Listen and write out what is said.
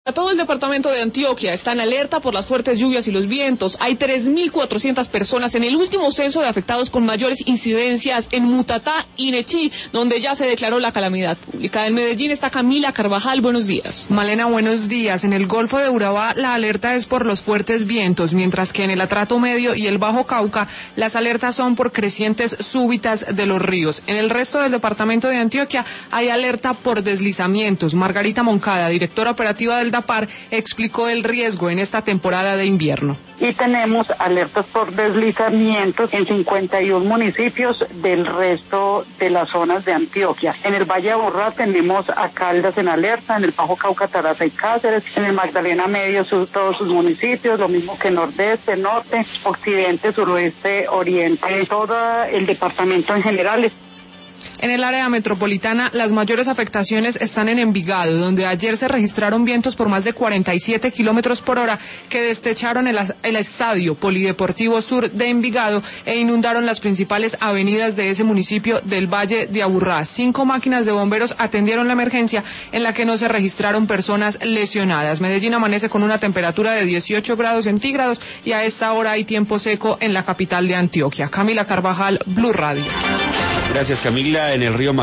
Todo el departamento de Antioquia está en alerta por las fuertes lluvias y los vientos. Hay 3.400 personas en el último censo de afectados con mayores incidencias en Mutatá y Nechí, donde ya se declaró la calamidad pública. En Medellín está Camila Carvajal. Buenos días. Malena, buenos días. En el Golfo de Urabá la alerta es por los fuertes vientos, mientras que en el Atrato Medio y el Bajo Cauca las alertas son por crecientes súbitas de los ríos. En el resto del departamento de Antioquia hay alerta por deslizamientos. Margarita Moncada, directora operativa del DAPAR, explicó el riesgo en esta temporada de invierno. Y tenemos alertas por deslizamientos en 51 municipios del resto de las zonas de Antioquia. En el Valle de Aburrá tenemos a Caldas en alerta, en el Bajo Cauca, Taraza y Cáceres, en el Magdalena Medio todos sus municipios, lo mismo que Nordeste, Norte, Occidente, Suroeste, Oriente, todo el departamento en general. En el área metropolitana, las mayores afectaciones están en Envigado, donde ayer se registraron vientos por más de 47 kilómetros por hora que destecharon el estadio Polideportivo Sur de Envigado e inundaron las principales avenidas de ese municipio del Valle de Aburrá. 5 máquinas de bomberos atendieron la emergencia, en la que no se registraron personas lesionadas. Medellín amanece con una temperatura de 18 grados centígrados y a esta hora hay tiempo seco en la capital de Antioquia. Camila Carvajal, Blue Radio. Gracias, Camila. En el río